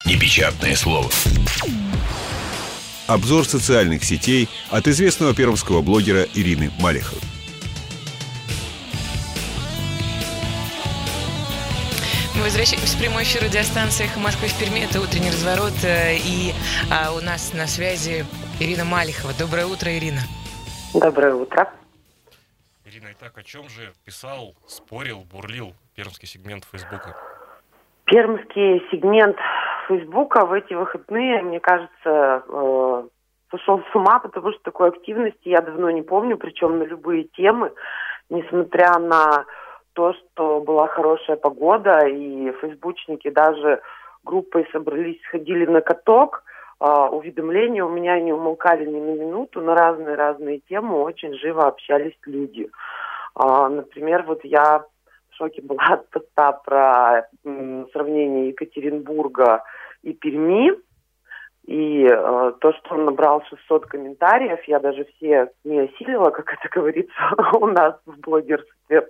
Непечатное слово. Обзор социальных сетей от известного пермского блогера Ирины Малиховой. Мы возвращаемся в прямой эфир радиостанции «Эхо Москвы» в Перми. Это «Утренний разворот». И у нас на связи Ирина Малихова. Доброе утро, Ирина. Доброе утро. Ирина, итак, о чем же писал, спорил, бурлил пермский сегмент Фейсбука? Пермский сегмент Фейсбука в эти выходные, мне кажется, сошел с ума, потому что такой активности я давно не помню, причем на любые темы, несмотря на то, что была хорошая погода, и фейсбучники даже группой собрались, сходили на каток, уведомления у меня не умолкали ни на минуту, на разные темы очень живо общались люди. Например, вот я в шоке была от поста про сравнение Екатеринбурга и Перми, и то, что он набрал 600 комментариев, я даже все не осилила, как это говорится у нас в блогерстве.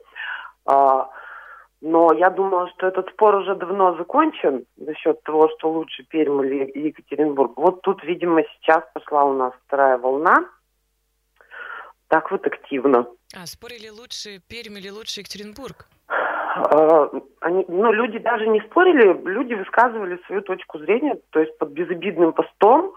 Но я думала, что этот спор уже давно закончен насчет того, что лучше Пермь или Екатеринбург. Вот тут, видимо, сейчас пошла у нас вторая волна. Так вот активно. Спорили лучше Пермь или лучше Екатеринбург? Люди даже не спорили, люди высказывали свою точку зрения, то есть под безобидным постом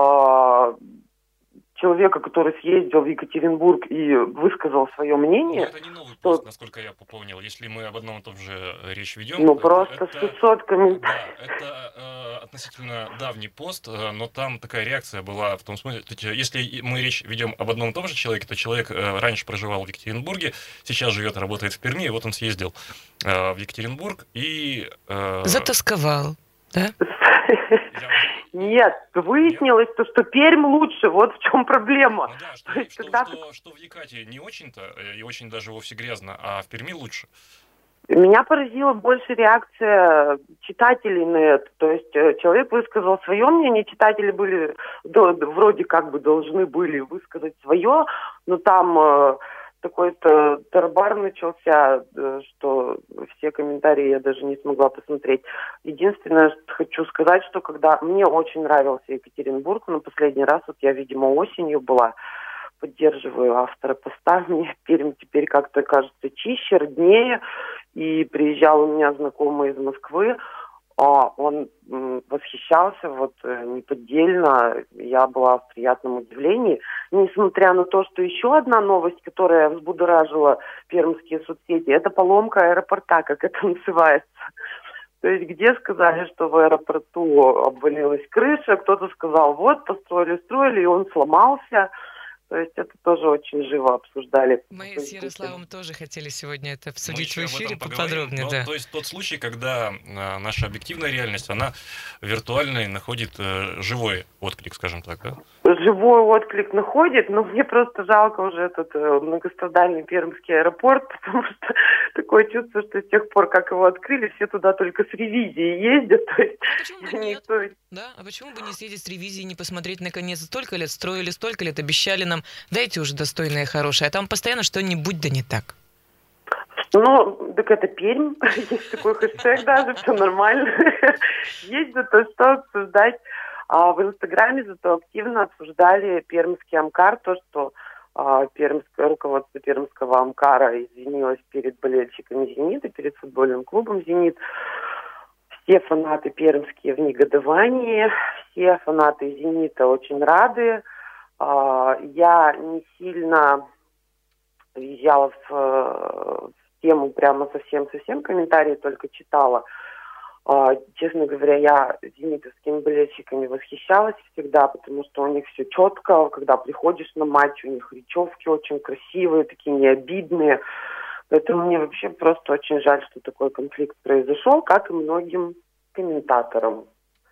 человека, который съездил в Екатеринбург и высказал свое мнение. Но это не новый пост, насколько я понял. Если мы об одном и том же речь ведем. Просто 600 комментариев. Да, это относительно давний пост, но там такая реакция была в том смысле, если мы речь ведем об одном и том же человеке, то человек раньше проживал в Екатеринбурге, сейчас живет и работает в Перми, и вот он съездил в Екатеринбург и... Затасковал, да? Нет, выяснилось, что Пермь лучше, вот в чем проблема. Что в Екатеринбурге не очень-то, и очень даже вовсе грязно, а в Перми лучше. Меня поразила больше реакция читателей на это. То есть человек высказал свое мнение, читатели были вроде как бы должны были высказать свое, но там такой-то тарбар начался, что все комментарии я даже не смогла посмотреть. Единственное, что хочу сказать, что когда мне очень нравился Екатеринбург, но последний раз, вот я, видимо, осенью была, поддерживаю автора поста, мне Пермь теперь как-то кажется чище, роднее, и приезжал у меня знакомый из Москвы, он восхищался неподдельно, я была в приятном удивлении, несмотря на то, что еще одна новость, которая взбудоражила пермские соцсети, это поломка аэропорта, как это называется. То есть где сказали, что в аэропорту обвалилась крыша, кто-то сказал, вот, построили, и он сломался. То есть это тоже очень живо обсуждали. Мы с Ярославом тоже хотели сегодня это обсудить в эфире поподробнее. Да. То есть тот случай, когда наша объективная реальность, она виртуальной находит живой отклик, скажем так, да? Живой отклик находит, но мне просто жалко уже этот многострадальный пермский аэропорт, потому что такое чувство, что с тех пор, как его открыли, все туда только с ревизией ездят. То есть почему бы нет? Да, а почему бы не съездить с ревизией, не посмотреть наконец? Столько лет строили, столько лет обещали нам, дайте уже достойное, хорошее, а там постоянно что-нибудь да не так. Так это Пермь, есть такой хэштег даже, все нормально. Есть зато что обсуждать. В Инстаграме зато активно обсуждали пермский Амкар, то, что руководство пермского Амкара извинилось перед болельщиками «Зенита», перед футбольным клубом «Зенит». Все фанаты пермские в негодовании, все фанаты «Зенита» очень рады. Я не сильно въезжала в тему прямо совсем комментарии, только читала. Честно говоря, я зенитовскими болельщиками восхищалась всегда, потому что у них все четко, когда приходишь на матч, у них речевки очень красивые, такие необидные. Поэтому мне вообще просто очень жаль, что такой конфликт произошел, как и многим комментаторам.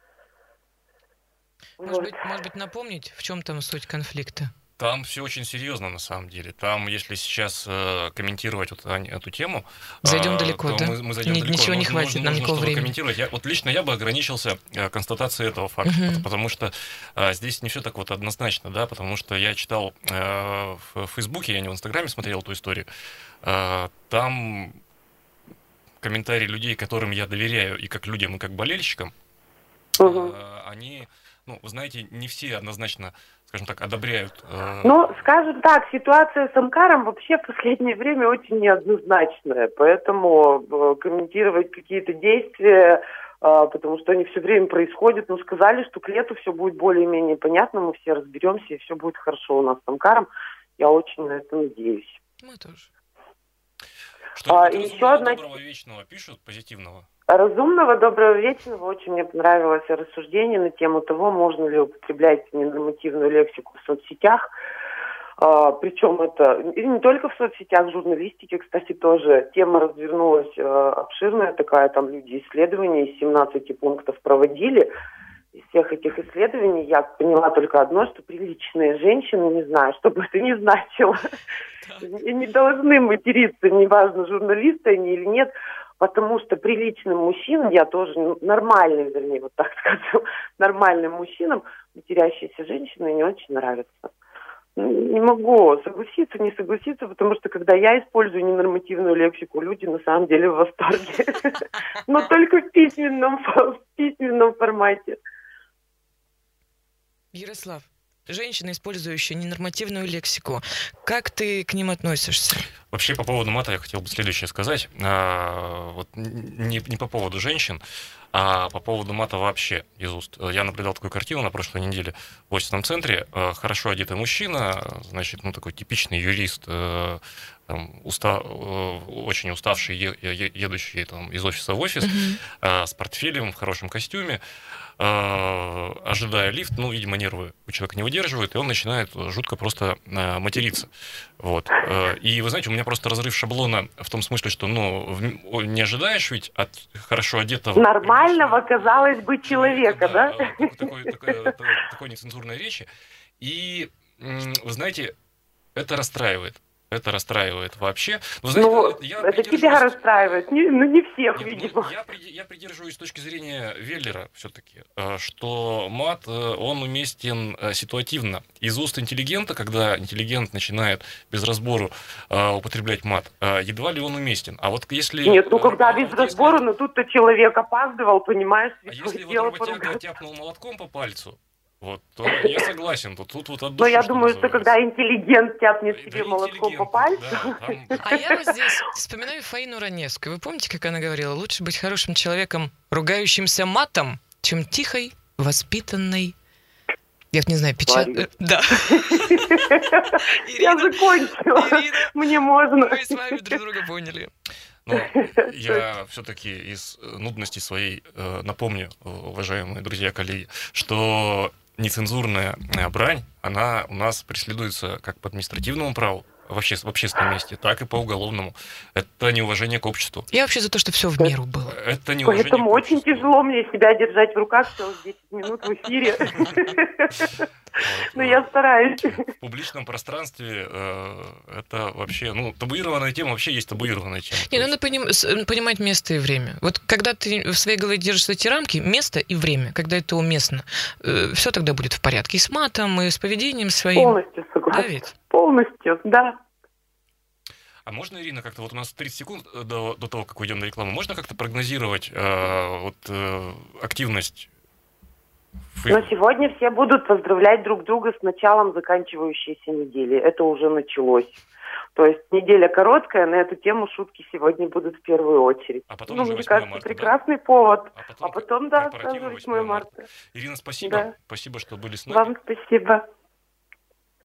Может быть, напомнить, в чем там суть конфликта? Там все очень серьезно, на самом деле. Там, если сейчас комментировать эту тему, зайдем далеко, да? Мы зайдем далеко. Ничего не хватит нам никакого времени. Комментировать. Лично я бы ограничился констатацией этого факта, потому что здесь не все так вот однозначно, да, потому что я читал в Фейсбуке, я не в Инстаграме смотрел эту историю, там комментарии людей, которым я доверяю и как людям, и как болельщикам, они, ну, вы знаете, не все однозначно, скажем так, одобряют. Ну, скажем так, ситуация с Амкаром вообще в последнее время очень неоднозначная, поэтому комментировать какие-то действия, потому что они все время происходят, но сказали, что к лету все будет более-менее понятно, мы все разберемся, и все будет хорошо у нас с Амкаром. Я очень на это надеюсь. Мы тоже. Что-нибудь еще одна... доброго, вечного пишут, позитивного? Разумного, доброго, вечного. Очень мне понравилось рассуждение на тему того, можно ли употреблять ненормативную лексику в соцсетях. Причем это и не только в соцсетях, в журналистике, кстати, тоже тема развернулась обширная такая, там люди исследования из 17 пунктов проводили. Из всех этих исследований я поняла только одно, что приличные женщины, не знаю, что бы это ни значило, не должны материться, неважно, журналисты они или нет, потому что приличным мужчинам, я тоже нормальным, вернее, вот так скажу, нормальным мужчинам матерящиеся женщины не очень нравятся. Не могу согласиться, не согласиться, потому что когда я использую ненормативную лексику, люди на самом деле в восторге. Но только в письменном формате. Ярослав, женщины, использующие ненормативную лексику, как ты к ним относишься? Вообще, по поводу мата я хотел бы следующее сказать. Вот не по поводу женщин, а по поводу мата вообще из уст. Я наблюдал такую картину на прошлой неделе в офисном центре. Хорошо одетый мужчина, значит, ну такой типичный юрист, там, очень уставший, едущий там, из офиса в офис, с портфелем, в хорошем костюме, ожидая лифт, ну, видимо, нервы у человека не выдерживают, и он начинает жутко просто материться. Вот. И, вы знаете, у меня просто разрыв шаблона в том смысле, что, ну, не ожидаешь ведь от хорошо одетого... Нормального, казалось бы, человека, да? Такой нецензурной речи. И, вы знаете, это расстраивает. Это расстраивает вообще. Но, знаете, это тебя расстраивает, не всех, видимо. Я придерживаюсь с точки зрения Веллера все-таки, что мат, он уместен ситуативно. Из уст интеллигента, когда интеллигент начинает без разбору употреблять мат, едва ли он уместен. А вот если... Нет, ну когда без разбору, но тут-то человек опаздывал, понимаешь? А если вот работяга тяпнул молотком по пальцу, вот, то я согласен, тут вот от души. Но я думаю, что когда интеллигент тяпнет себе молотком по пальцу... А я вот здесь вспоминаю Фаину Раневскую. Вы помните, как она говорила? Лучше быть хорошим человеком, ругающимся матом, чем тихой, воспитанной... Я не знаю, Да. Я закончила. Мне можно. Мы с вами друг друга поняли. Ну, я все-таки из нудности своей напомню, уважаемые друзья, коллеги, что нецензурная брань, она у нас преследуется как по административному праву, в общественном месте, так и по уголовному. Это неуважение к обществу. Я вообще за то, что все в меру было. Это неуважение Поэтому к обществу. очень тяжело мне себя держать в руках целых 10 минут в эфире. Но я стараюсь. В публичном пространстве это вообще, ну, табуированная тема, вообще есть табуированная тема. Не, надо понимать место и время. Вот когда ты в своей голове держишь эти рамки, место и время, когда это уместно, все тогда будет в порядке. И с матом, и с поведением своим. Полностью согласна. Да, ведь? Полностью, да. А можно, Ирина, как-то, вот у нас 30 секунд до того, как уйдем на рекламу, можно как-то прогнозировать активность? Но сегодня все будут поздравлять друг друга с началом заканчивающейся недели. Это уже началось. То есть неделя короткая, на эту тему шутки сегодня будут в первую очередь. А потом уже 8 мне кажется, марта, прекрасный повод. А потом да, сразу 8 марта. Ирина, спасибо. Да. Спасибо, что были с нами. Вам спасибо.